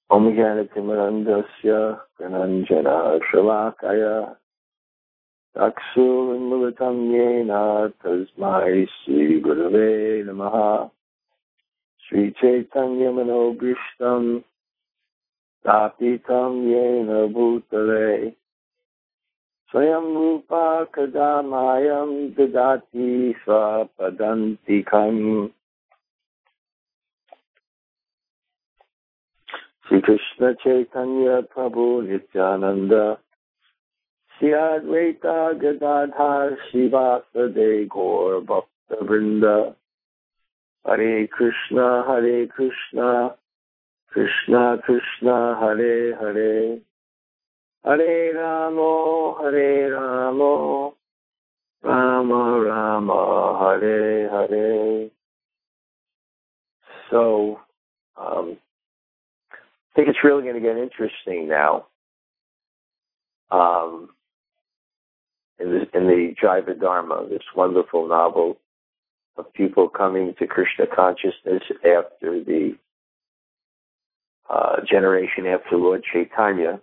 Om Jnanatimandasya Gananjana Shalakaya Aksulimulatam Yena Tasmai Sri Gurave Namaha Sri Chaitanya Manobhishtam Tapitam Yena Bhutale Swayam Rupa Kadamayam Dadati Swapadantikam Sri Krishna Chaitanya Prabhu Nityananda Sri Advaita Gadadhar Srivasade Gaur Bhakta Vrinda Hare Krishna Krishna Krishna Hare Hare Hare Rama Rama Rama Hare Hare. So, I think it's really going to get interesting now. In the Jaiva Dharma, this wonderful novel of people coming to Krishna consciousness after the generation after Lord Chaitanya.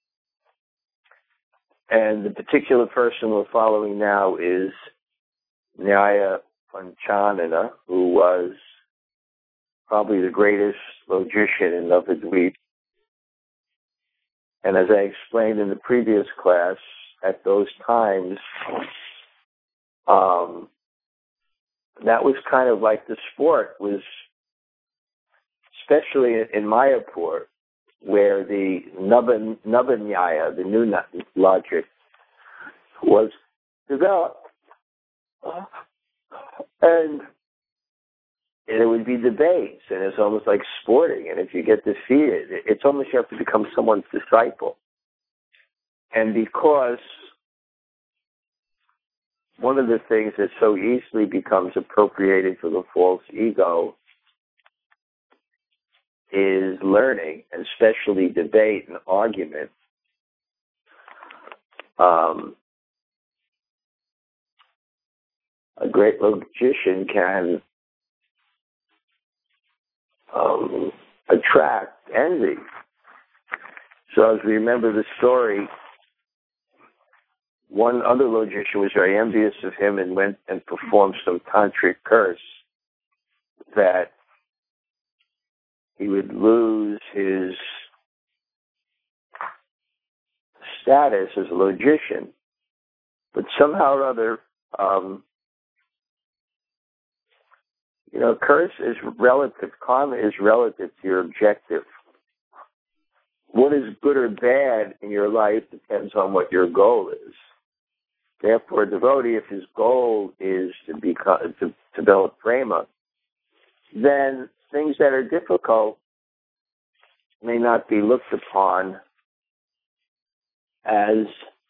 And the particular person we're following now is Nyaya Panchanana, who was probably the greatest logician in Navadvip. And as I explained in the previous class, at those times, that was kind of like the sport was, especially in Mayapur, where the Navanyaya, the new logic, was developed. And it would be debates, and it's almost like sporting. And if you get defeated, it's almost you have to become someone's disciple. And because one of the things that so easily becomes appropriated for the false ego is learning, and especially debate and argument. A great logician can attract envy. So as we remember the story, one other logician was very envious of him and went and performed some tantric curse that he would lose his status as a logician. But somehow or other, curse is relative. Karma is relative to your objective. What is good or bad in your life depends on what your goal is. Therefore, a devotee, if his goal is to develop prema, then things that are difficult may not be looked upon as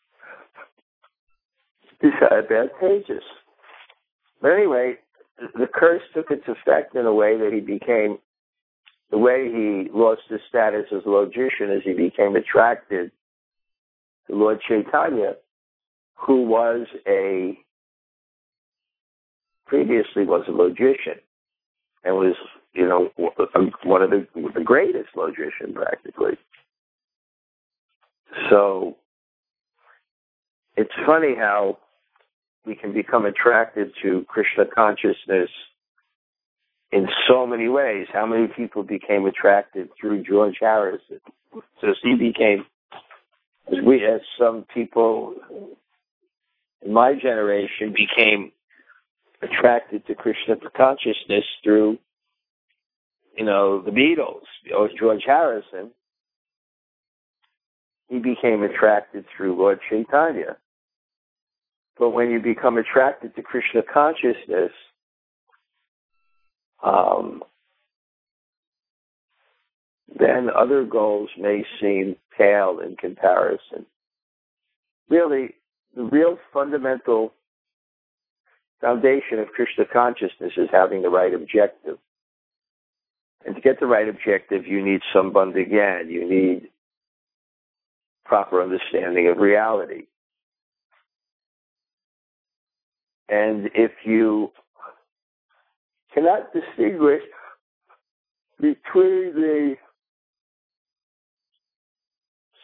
disadvantageous. But anyway, the curse took its effect in a way that the way he lost his status as a logician is he became attracted to Lord Chaitanya, who previously was a logician and was, one of the greatest logician practically. So it's funny how we can become attracted to Krishna consciousness in so many ways. How many people became attracted through George Harrison? So he became, as some people in my generation became attracted to Krishna consciousness through, the Beatles, or George Harrison. He became attracted through Lord Chaitanya. But when you become attracted to Krishna consciousness, then other goals may seem pale in comparison. Really, the real fundamental foundation of Krishna consciousness is having the right objective. And to get the right objective, you need Sambandha Gyan. You need proper understanding of reality. And if you cannot distinguish between the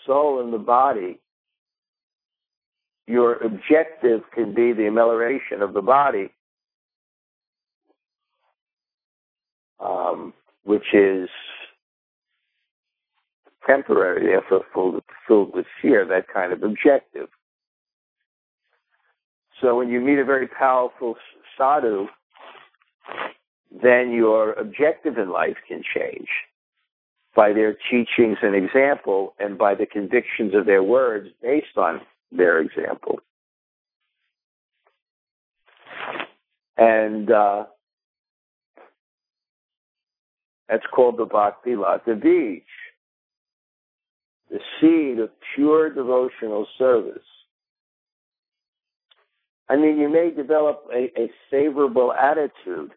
soul and the body, your objective can be the amelioration of the body, which is temporary, therefore filled with fear, that kind of objective. So when you meet a very powerful sadhu, then your objective in life can change by their teachings and example, and by the convictions of their words based on their example. And that's called the Bhakti Lata Bij, the seed of pure devotional service. I mean, you may develop a favorable attitude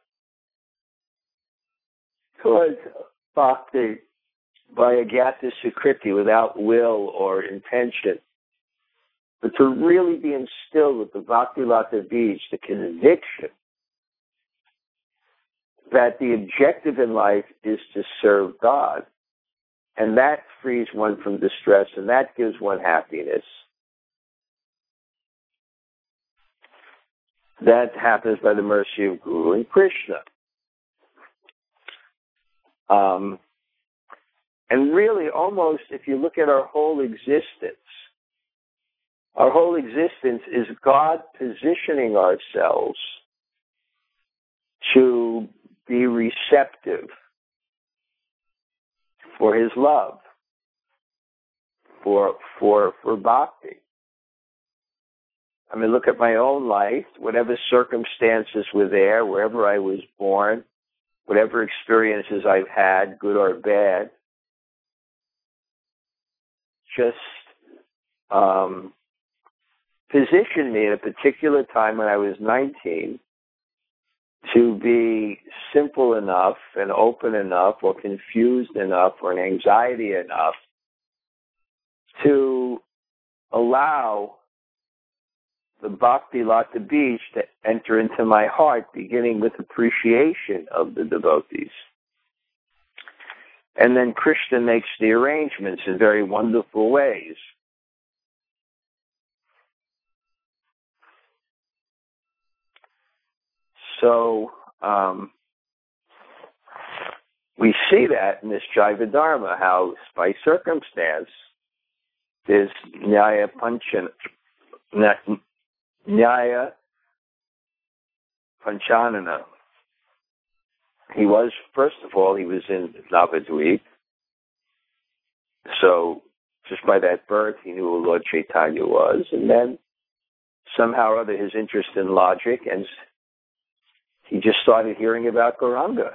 towards bhakti by agyata sukriti, without will or intention. But to really be instilled with the Bhakti Lata Bij, the conviction that the objective in life is to serve God, and that frees one from distress, and that gives one happiness. That happens by the mercy of Guru and Krishna. And really, almost, if you look at our whole existence is God positioning ourselves to be receptive for His love, for bhakti. I mean, look at my own life, whatever circumstances were there, wherever I was born, whatever experiences I've had, good or bad, just positioned me at a particular time when I was 19 to be simple enough and open enough or confused enough or an anxiety enough to allow the Bhakti Lata Bij to enter into my heart, beginning with appreciation of the devotees. And then Krishna makes the arrangements in very wonderful ways. So we see that in this Jaiva Dharma, how by circumstance there's Nyaya Panchanana. He was, first of all, he was in Navadvip. So just by that birth, he knew who Lord Chaitanya was. And then somehow or other, his interest in logic, and he just started hearing about Gauranga.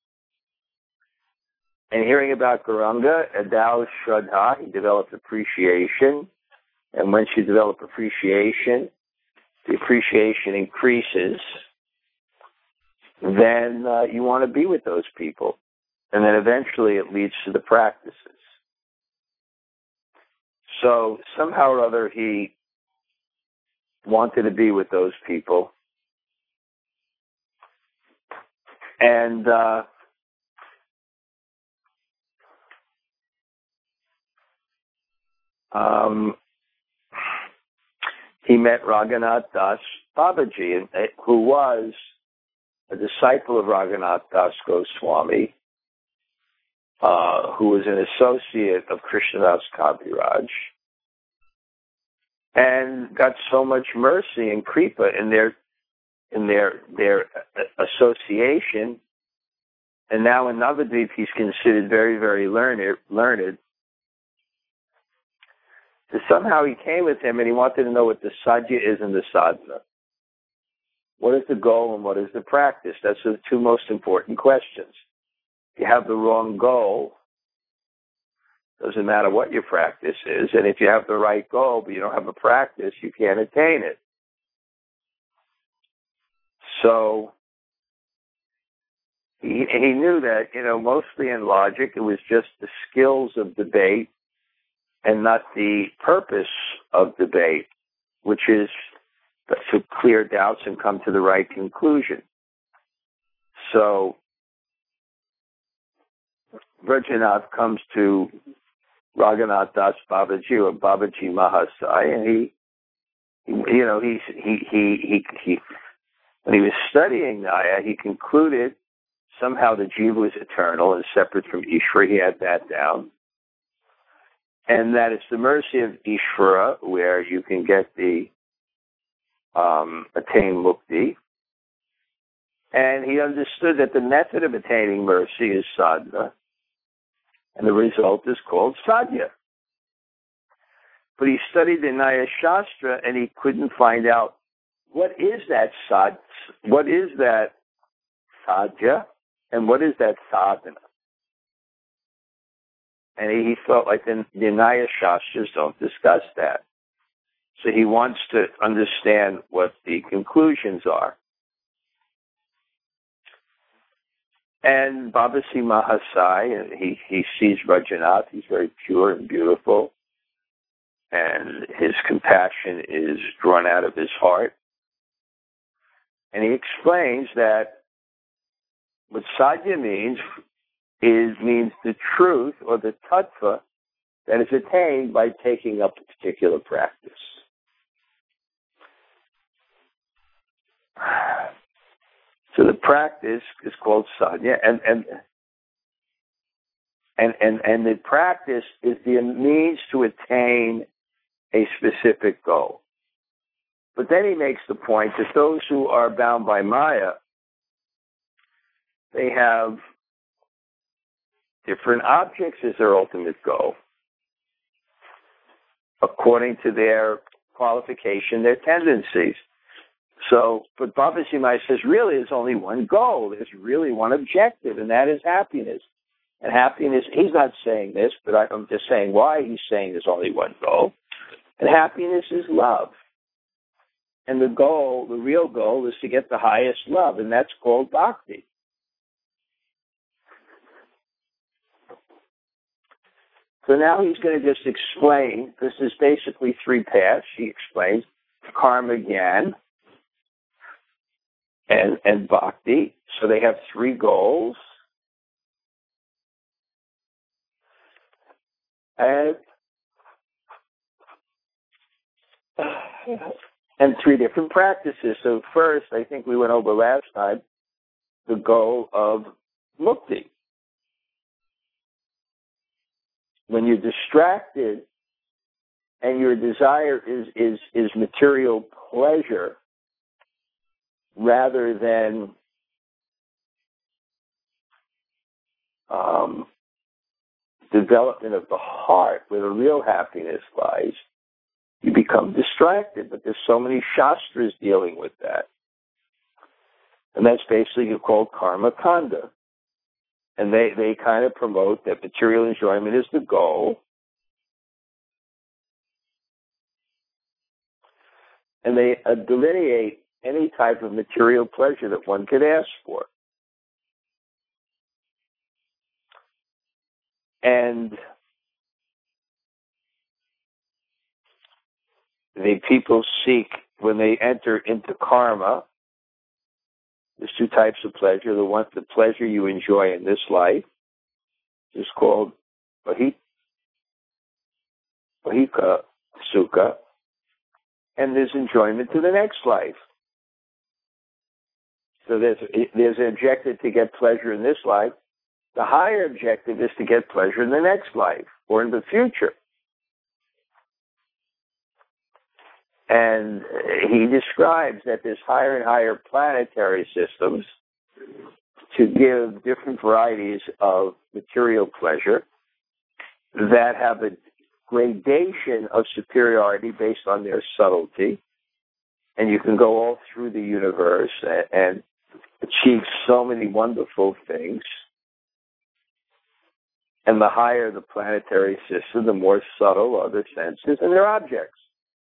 And hearing about Gauranga, Adao Shraddha, he developed appreciation. And once you develop appreciation, the appreciation increases. Then you want to be with those people. And then eventually it leads to the practices. So somehow or other he wanted to be with those people. And he met Raghunath Das Babaji, who was a disciple of Raghunath Das Goswami, who was an associate of Krishnadas Kaviraj, and got so much mercy and kripa in their association. And now in Navadvip, he's considered very, very learned. So somehow he came with him, and he wanted to know what the sadhya is and the sadhana. What is the goal and what is the practice? That's the two most important questions. If you have the wrong goal, doesn't matter what your practice is. And if you have the right goal, but you don't have a practice, you can't attain it. So he knew that, mostly in logic, it was just the skills of debate and not the purpose of debate, which is to clear doubts and come to the right conclusion. So Vrajanath comes to Raghunath Das Babaji or Babaji Mahasai, and he when he was studying Naya, he concluded somehow the Jiva was eternal and separate from Ishvara. He had that down. And that it's the mercy of Ishvara where you can get the attain mukti. And he understood that the method of attaining mercy is sadhana, and the result is called sadhya. But he studied the Nyaya Shastra and he couldn't find out what is that sadhya, and what is that sadhana. And he felt like the Nyaya Shastras don't discuss that. So he wants to understand what the conclusions are. And Babasi Mahasai, he sees Rajanath, he's very pure and beautiful, and his compassion is drawn out of his heart. And he explains that what sadhya means the truth or the tattva that is attained by taking up a particular practice. So the practice is called sadhya, and the practice is the means to attain a specific goal. But then he makes the point that those who are bound by Maya, they have different objects as their ultimate goal, according to their qualification, their tendencies. So, but Babaji Mai says, really, there's only one goal. There's really one objective, and that is happiness. And happiness, he's not saying this, but I'm just saying why he's saying there's only one goal. And happiness is love. And the goal, the real goal, is to get the highest love, and that's called bhakti. So now he's going to just explain, this is basically three paths. He explains karma, jnana, and bhakti. So they have three goals. And three different practices. So first, I think we went over last time, the goal of mukti. When you're distracted and your desire is material pleasure rather than development of the heart where the real happiness lies, you become distracted. But there's so many shastras dealing with that. And that's basically called karma kanda. And they kind of promote that material enjoyment is the goal. And they delineate any type of material pleasure that one could ask for. And the people seek, when they enter into karma, there's two types of pleasure. The pleasure you enjoy in this life is called bahika sukha, and there's enjoyment to the next life. So there's an objective to get pleasure in this life. The higher objective is to get pleasure in the next life or in the future. And he describes that there's higher and higher planetary systems to give different varieties of material pleasure that have a gradation of superiority based on their subtlety. And you can go all through the universe and achieve so many wonderful things. And the higher the planetary system, the more subtle are their senses and their objects.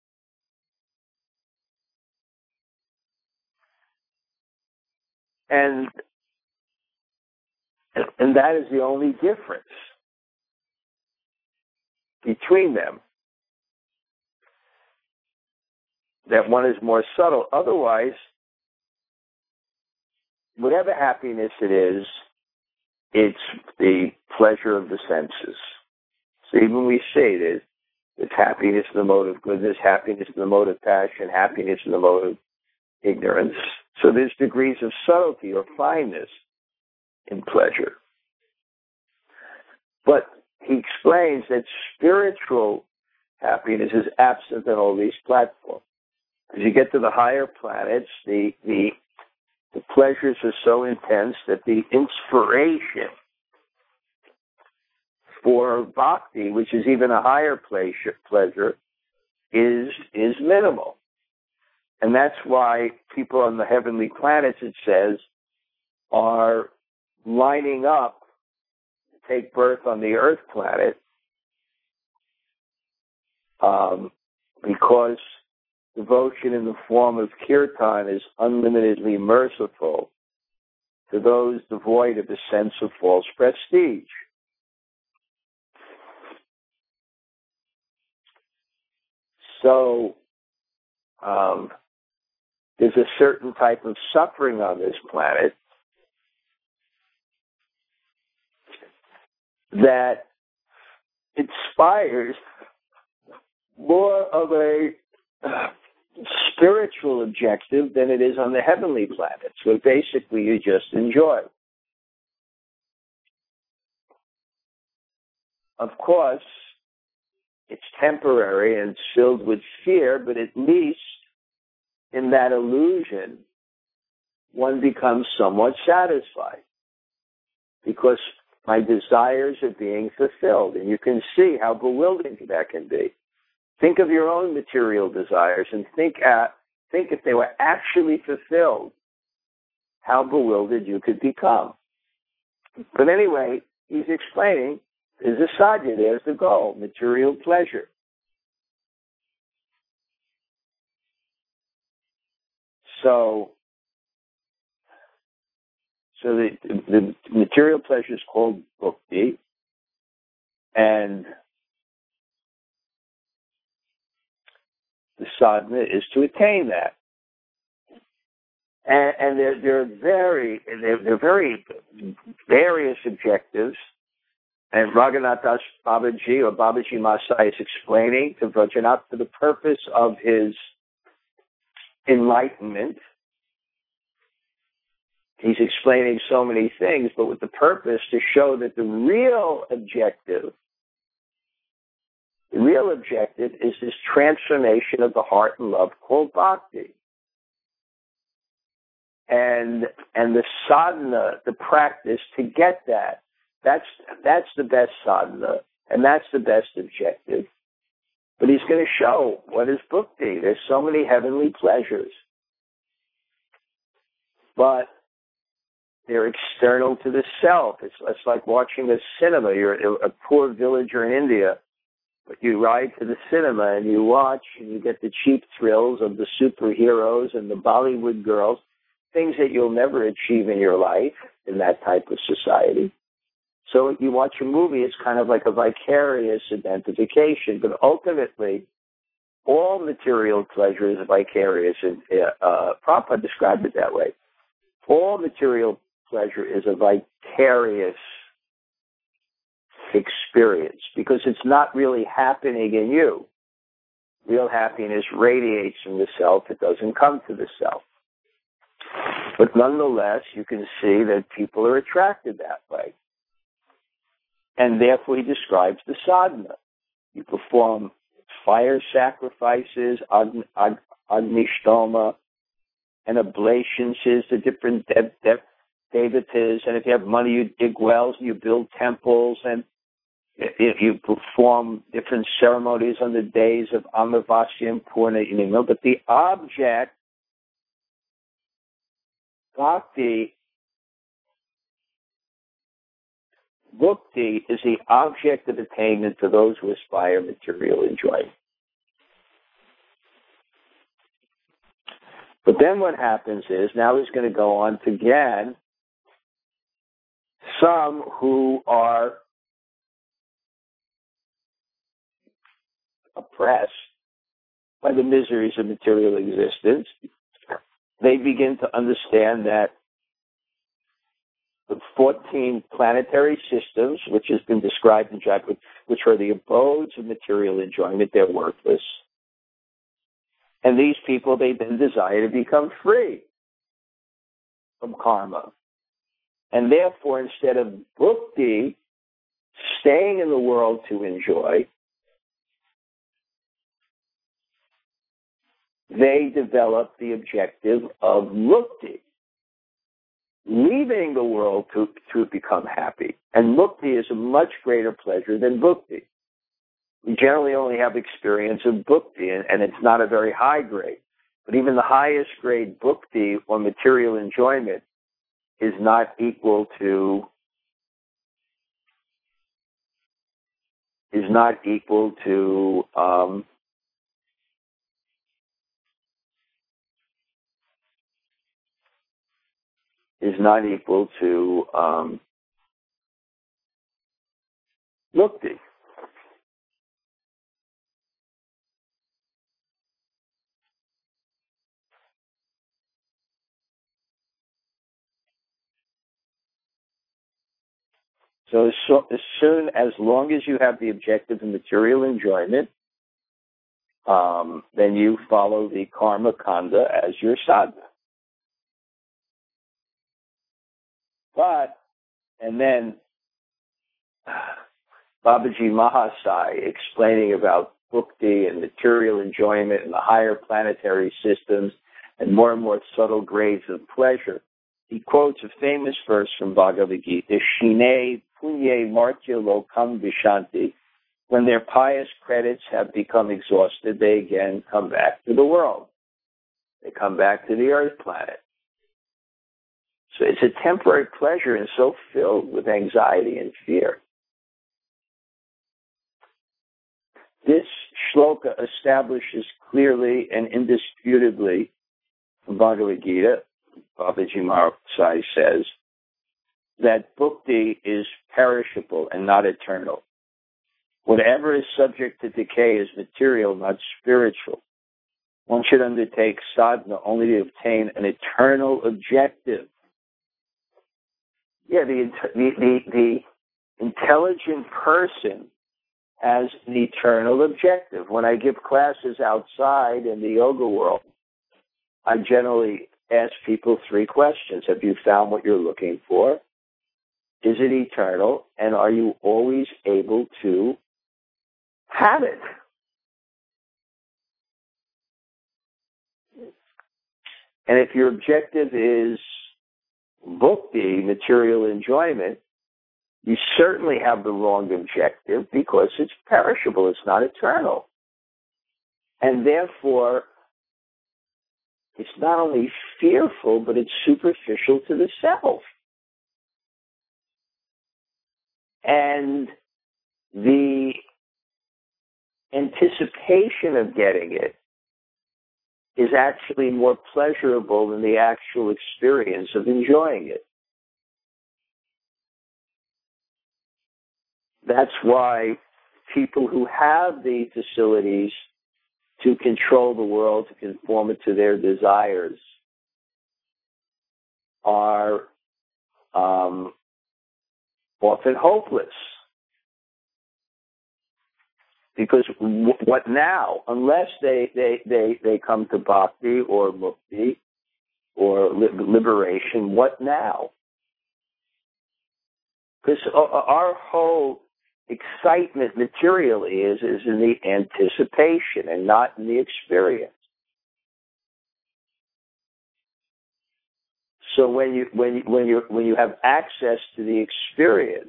And that is the only difference between them. That one is more subtle. Otherwise, whatever happiness it is, it's the pleasure of the senses. So even we say there's happiness in the mode of goodness, happiness in the mode of passion, happiness in the mode of ignorance. So there's degrees of subtlety or fineness in pleasure. But he explains that spiritual happiness is absent on all these platforms. As you get to the higher planets, the pleasures are so intense that the inspiration for bhakti, which is even a higher pleasure, is minimal. And that's why people on the heavenly planets, it says, are lining up to take birth on the earth planet because devotion in the form of kirtan is unlimitedly merciful to those devoid of a sense of false prestige. So there's a certain type of suffering on this planet that inspires more of a spiritual objective than it is on the heavenly planets, where basically you just enjoy. Of course, it's temporary and it's filled with fear, but at least in that illusion, one becomes somewhat satisfied because my desires are being fulfilled. And you can see how bewildering that can be. Think of your own material desires and think if they were actually fulfilled, how bewildered you could become. But anyway, he's explaining, there's a sadhya, there's the goal, material pleasure. So the material pleasure is called bhukti, and the sadhana is to attain that. And they're very various objectives. And Raghunath Das Babaji or Babaji Masai is explaining to Vrajanath for the purpose of his enlightenment. He's explaining so many things, but with the purpose to show that the real objective is this transformation of the heart and love called bhakti. And the sadhana, the practice to get that, that's the best sadhana, and that's the best objective. But he's going to show what is bhakti. There's so many heavenly pleasures, but they're external to the self. It's like watching a cinema. You're a poor villager in India, but you ride to the cinema and you watch and you get the cheap thrills of the superheroes and the Bollywood girls, things that you'll never achieve in your life in that type of society. So you watch a movie, it's kind of like a vicarious identification, but ultimately, all material pleasure is vicarious, and Prabhupada described it that way. All material pleasure is a vicarious experience because it's not really happening in you. Real happiness radiates from the self, it doesn't come to the self. But nonetheless, you can see that people are attracted that way. And therefore, he describes the sadhana. You perform fire sacrifices, agnishtoma, and oblations to different devatas. And if you have money, you dig wells and you build temples. And if you perform different ceremonies on the days of Amavasya and Purnima. But the object, bhakti is the object of attainment for those who aspire material enjoyment. But then what happens is, now he's going to go on to again, some who are oppressed by the miseries of material existence, they begin to understand that the 14 planetary systems, which has been described in Jaipur, which are the abodes of material enjoyment. They're worthless. And these people, they then desire to become free from karma. And therefore, instead of bhukti, staying in the world to enjoy, they develop the objective of mukti, leaving the world to become happy. And mukti is a much greater pleasure than bhukti. We generally only have experience of bhukti, and it's not a very high grade. But even the highest grade bhukti, or material enjoyment, is not equal to is not equal to mukti. So as long as you have the objective of material enjoyment, then you follow the karma kanda as your sadhana. And then Babaji Mahasai, explaining about bhukti and material enjoyment and the higher planetary systems and more subtle grades of pleasure, he quotes a famous verse from Bhagavad Gita, Shine punye martya lokam vishanti. When their pious credits have become exhausted, they again come back to the world. They come back to the earth planet. So it's a temporary pleasure and so filled with anxiety and fear. This shloka establishes clearly and indisputably from Bhagavad Gita, Babaji Mahasai says, that bhukti is perishable and not eternal. Whatever is subject to decay is material, not spiritual. One should undertake sadhana only to obtain an eternal objective. Yeah, the intelligent person has an eternal objective. When I give classes outside in the yoga world, I generally ask people 3 questions. Have you found what you're looking for? Is it eternal? And are you always able to have it? And if your objective is bhukti, material enjoyment, you certainly have the wrong objective because it's perishable. It's not eternal. And therefore, it's not only fearful, but it's superficial to the self. And the anticipation of getting it is actually more pleasurable than the actual experience of enjoying it. That's why people who have the facilities to control the world, to conform it to their desires, are often hopeless. Because what now? Unless they come to bhakti or mukti or liberation, what now? Because our whole excitement materially is in the anticipation and not in the experience. So when you have access to the experience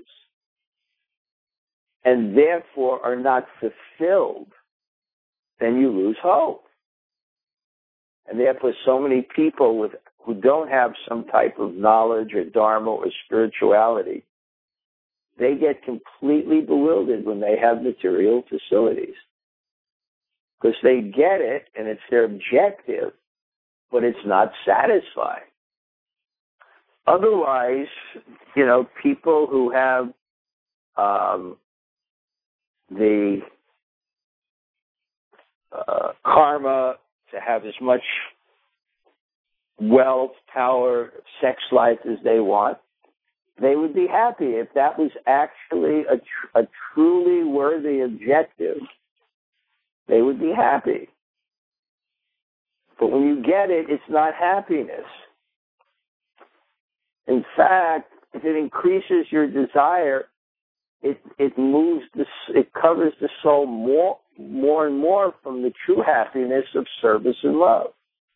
and therefore are not fulfilled, then you lose hope. And therefore so many people who don't have some type of knowledge or dharma or spirituality, they get completely bewildered when they have material facilities. Because they get it and it's their objective, but it's not satisfying. Otherwise, people who have the karma to have as much wealth, power, sex life as they want, they would be happy. If that was actually a truly worthy objective, they would be happy. But when you get it, it's not happiness. In fact, if it increases your desire, it covers the soul more and more from the true happiness of service and love.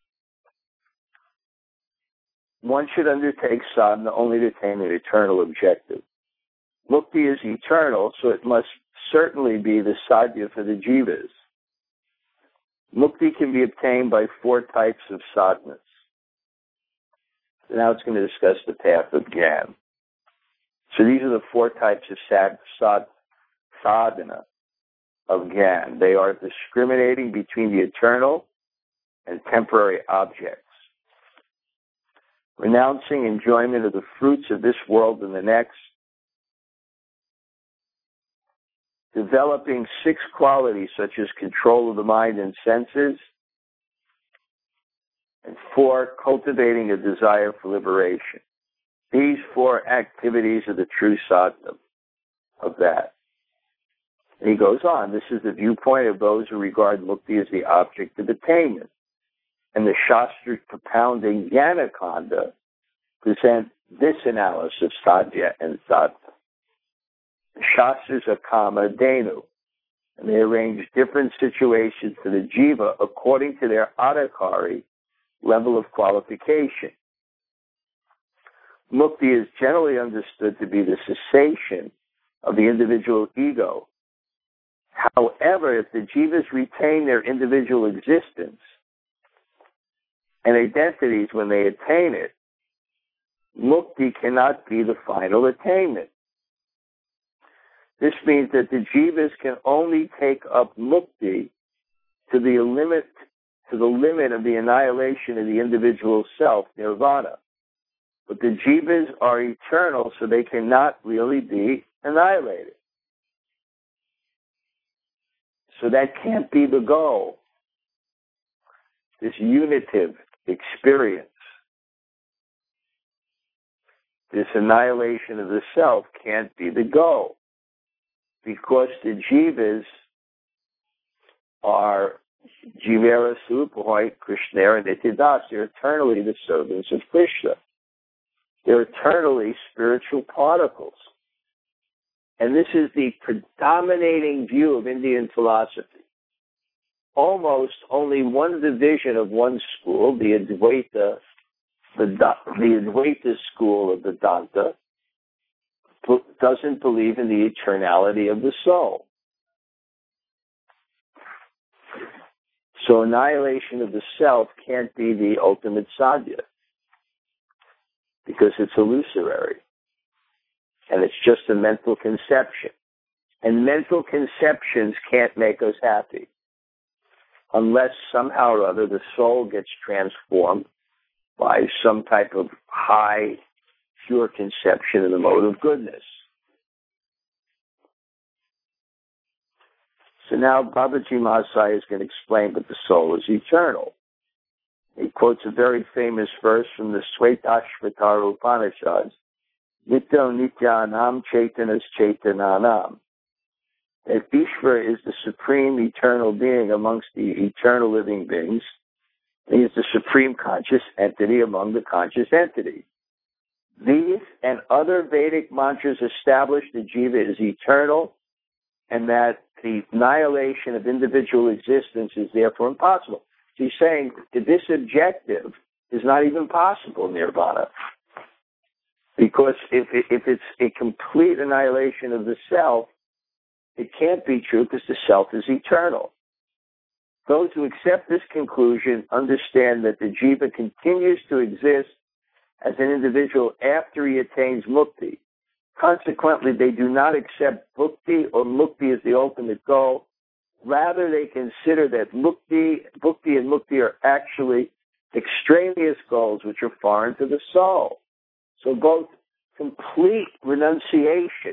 One should undertake sadhana only to attain an eternal objective. Mukti is eternal, so it must certainly be the sadhya for the jivas. Mukti can be obtained by 4 types of sadhanas. So now it's going to discuss the path of Gyan. So these are the 4 types of sadhana of Gyan. They are discriminating between the eternal and temporary objects, renouncing enjoyment of the fruits of this world and the next, developing 6 qualities such as control of the mind and senses, and 4, cultivating a desire for liberation. These 4 activities are the true sadhana of that. And he goes on, this is the viewpoint of those who regard mukti as the object of attainment. And the Shastras propounding Jnanakanda present this analysis of sadhya and sadhana. The Shastras are kama denu, and they arrange different situations for the jiva according to their adhikari level of qualification. Mukti is generally understood to be the cessation of the individual ego. However, if the jivas retain their individual existence and identities when they attain it, mukti cannot be the final attainment. This means that the jivas can only take up mukti to the limit of the annihilation of the individual self, nirvana. But the jivas are eternal, so they cannot really be annihilated. So that can't be the goal. This unitive experience, this annihilation of the self can't be the goal, because the jivas are jivera supahoy Krishna and Nityadas. They're eternally the servants of Krishna. They're eternally spiritual particles. And this is the predominating view of Indian philosophy. Almost only one division of one school, the Advaita school of Vedanta, doesn't believe in the eternality of the soul. So annihilation of the self can't be the ultimate sadhya, because it's illusory. And it's just a mental conception. And mental conceptions can't make us happy unless somehow or other the soul gets transformed by some type of high, pure conception in the mode of goodness. So now Babaji Mahasaya is going to explain that the soul is eternal. He quotes a very famous verse from the Svetashvatara Upanishads, Nityo Nityanam Chaitanas Chaitananam. That Ishvara is the supreme eternal being amongst the eternal living beings. He is the supreme conscious entity among the conscious entities. These and other Vedic mantras establish the jiva is eternal and that the annihilation of individual existence is therefore impossible. So he's saying that this objective is not even possible in nirvana. Because if it's a complete annihilation of the self, it can't be true because the self is eternal. Those who accept this conclusion understand that the jiva continues to exist as an individual after he attains mukti. Consequently, they do not accept bhukti or mukti as the ultimate goal. Rather, they consider that bhukti and mukti are actually extraneous goals which are foreign to the soul. So both complete renunciation,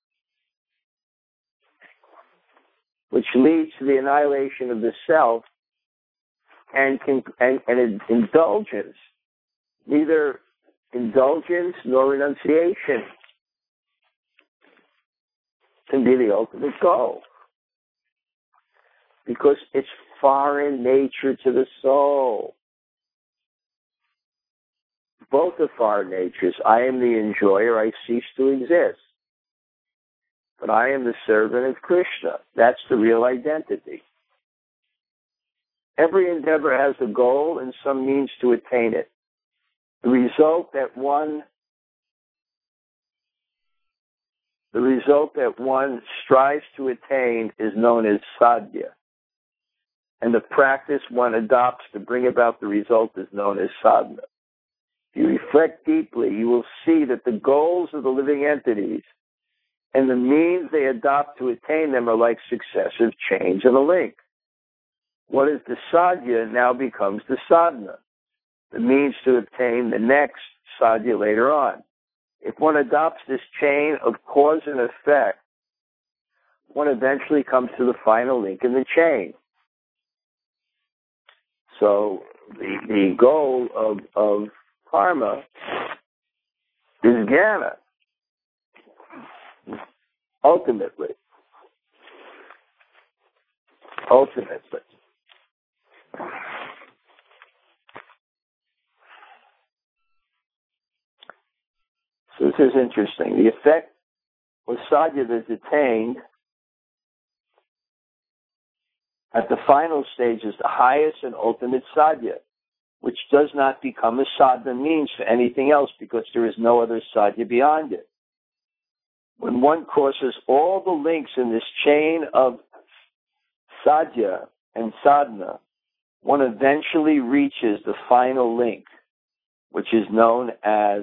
which leads to the annihilation of the self, and indulgence, neither indulgence nor renunciation can be the ultimate goal, because it's foreign nature to the soul. Both are foreign natures. I am the enjoyer, I cease to exist. But I am the servant of Krishna. That's the real identity. Every endeavor has a goal and some means to attain it. The result that one strives to attain is known as sadhya. And the practice one adopts to bring about the result is known as sadhana. If you reflect deeply, you will see that the goals of the living entities and the means they adopt to attain them are like successive chains of a link. What is the sadhya now becomes the sadhana, the means to obtain the next sadhya later on. If one adopts this chain of cause and effect, one eventually comes to the final link in the chain. So the goal of karma is jnana, ultimately. So this is interesting. The effect of sadhya that is attained at the final stage is the highest and ultimate sadhya, which does not become a sadhana means for anything else because there is no other sadhya beyond it. When one crosses all the links in this chain of sadhya and sadhana, one eventually reaches the final link, which is known as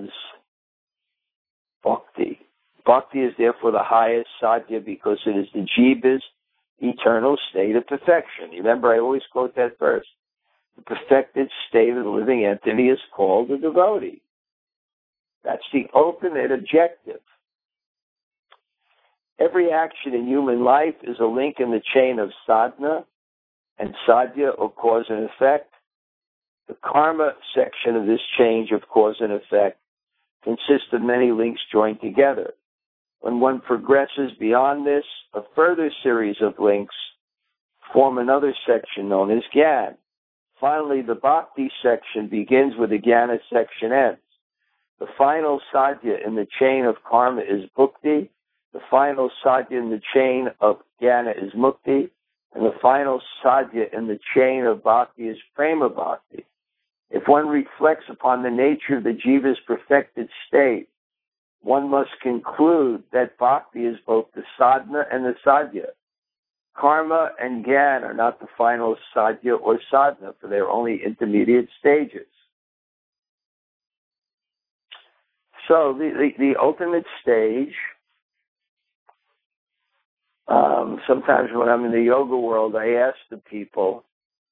bhakti. Bhakti is therefore the highest sadhya because it is the jiva's eternal state of perfection. You remember, I always quote that verse. The perfected state of the living entity is called a devotee. That's the ultimate objective. Every action in human life is a link in the chain of sadhana and sadhya, or cause and effect. The karma section of this chain of cause and effect consists of many links joined together. When one progresses beyond this, a further series of links form another section known as jnana. Finally, the bhakti section begins where the jnana section ends. The final sadhya in the chain of karma is bhukti. The final sadhya in the chain of jnana is mukti. And the final sadhya in the chain of bhakti is prema bhakti. If one reflects upon the nature of the jiva's perfected state, one must conclude that bhakti is both the sadhana and the sadhya. Karma and jnana are not the final sadhya or sadhana, for they are only intermediate stages. So the ultimate stage, sometimes when I'm in the yoga world, I ask the people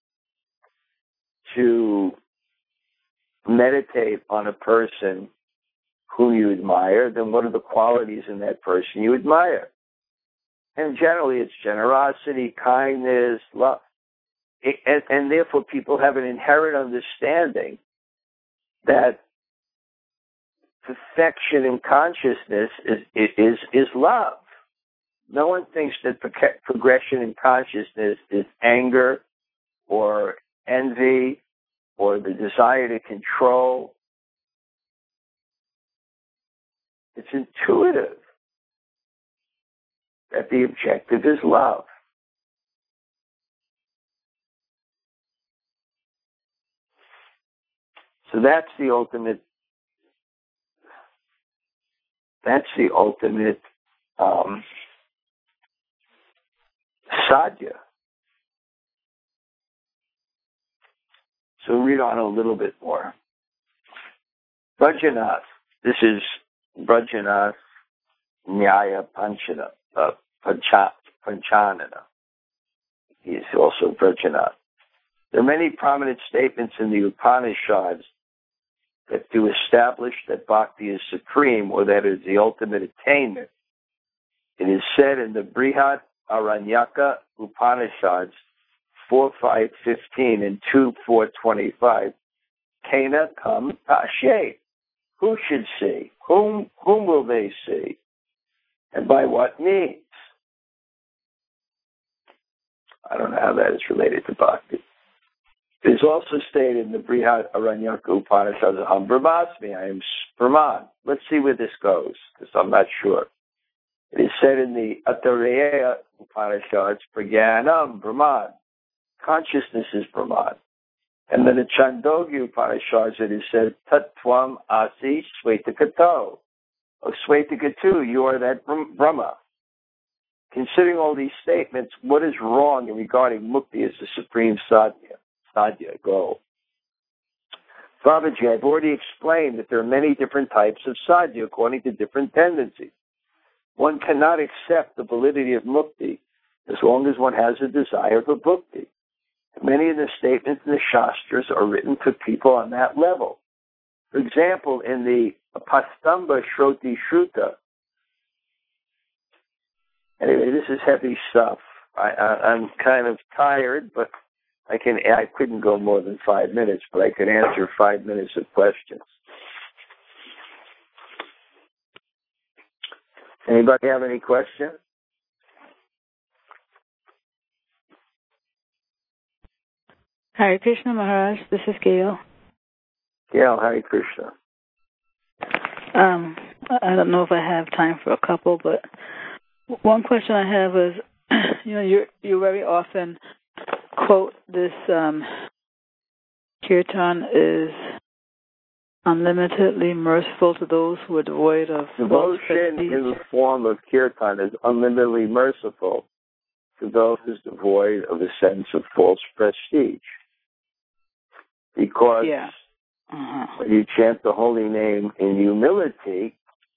to meditate on a person who you admire, then what are the qualities in that person you admire? And generally it's generosity, kindness, love. And therefore people have an inherent understanding that perfection in consciousness is love. No one thinks that progression in consciousness is anger or envy or the desire to control. It's intuitive that the objective is love. So that's the ultimate sadhya. So read on a little bit more. Brajanath. This is Brajanath Nyaya Panchanana. He is also Brajanath. There are many prominent statements in the Upanishads that do establish that bhakti is supreme, or that it is the ultimate attainment. It is said in the Brihat Aranyaka Upanishads 4.5.15 and 2.4.25, Kena kam pashe. Who should see? Whom will they see? And by what means? I don't know how that is related to bhakti. It is also stated in the Brihat Aranyaka Upanishad, Aham Brahmasmi, I am Brahman. Let's see where this goes, because I'm not sure. It is said in the Atareya Upanishads, Pragyanam Brahman. Consciousness is Brahman. And then the Chandogya Upanishads, it is said, Tattvam Asi Svetakato. O Svetakatu, you are that Brahma. Considering all these statements, what is wrong in regarding mukti as the supreme sadhya goal? Babaji, I've already explained that there are many different types of sadhya according to different tendencies. One cannot accept the validity of mukti as long as one has a desire for bhakti. Many of the statements in the Shastras are written to people on that level. For example, in the Apastamba Shroti Shruta, anyway, this is heavy stuff. I'm kind of tired, but I couldn't go more than 5 minutes, but I could answer 5 minutes of questions. Anybody have any questions? Hare Krishna Maharaj, this is Gail. Gail, Hare Krishna. I don't know if I have time for a couple, but one question I have is, you very often quote this kirtan is unlimitedly merciful to those who are devoid of devotion in the form of kirtan is unlimitedly merciful to those devoid of a sense of false prestige. Because when you chant the holy name in humility,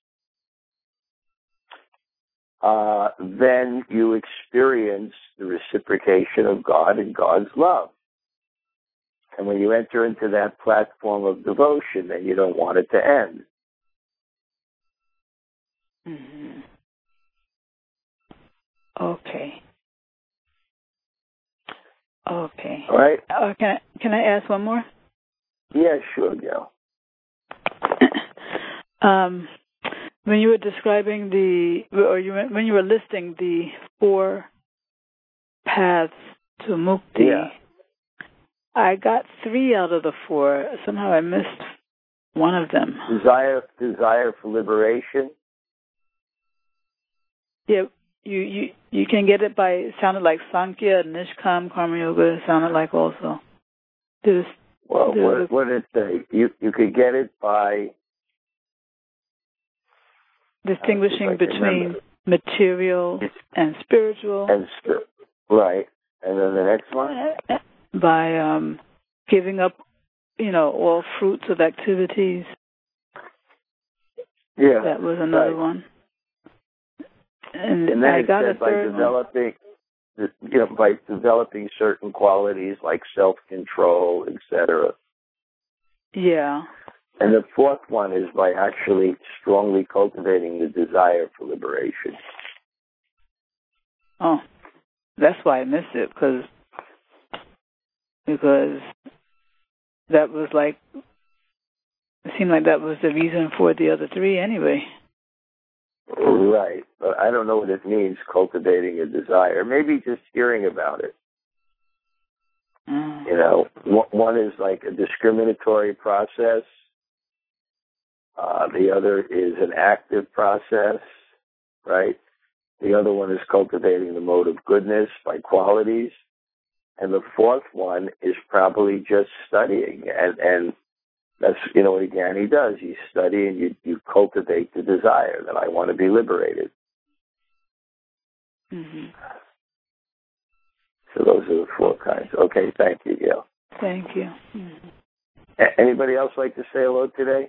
then you experience the reciprocation of God and God's love. And when you enter into that platform of devotion, then you don't want it to end. Mm-hmm. Okay. All right. Can I ask one more? Yeah, sure, Gail. When you were describing when you were listing the 4 paths to mukti, I got 3 out of the 4. Somehow I missed one of them. Desire for liberation. Yeah, you can get it by. It sounded like Sankhya, Nishkam, Karma Yoga. Sounded like also. What did it say? You could get it by distinguishing between material and spiritual. Right. And then the next one? By giving up, all fruits of activities. Yeah. That was another one. And then I got a third one. By developing certain qualities like self-control, etc. Yeah. And the 4th one is by actually strongly cultivating the desire for liberation. Oh, that's why I missed it, because that was like, it seemed like that was the reason for the other 3 anyway. Right, but I don't know what it means, cultivating a desire. Maybe just hearing about it. One is like a discriminatory process. The other is an active process, right? The other one is cultivating the mode of goodness by qualities. And the 4th one is probably just studying. And that's, what a Jnani does. You study and you cultivate the desire that I want to be liberated. Mm-hmm. So those are the 4 kinds. Okay, thank you, Gail. Thank you. Mm-hmm. Anybody else like to say hello today?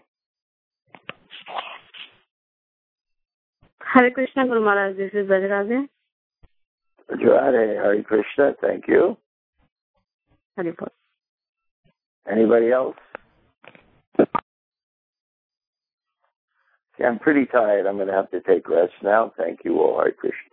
Hare Krishna, Guru Maharaj. This is Vajradhe. Vajradhe, Hare Krishna. Thank you. Hare Krishna. Anybody else? I'm pretty tired. I'm going to have to take rest now. Thank you all. Hare Krishna.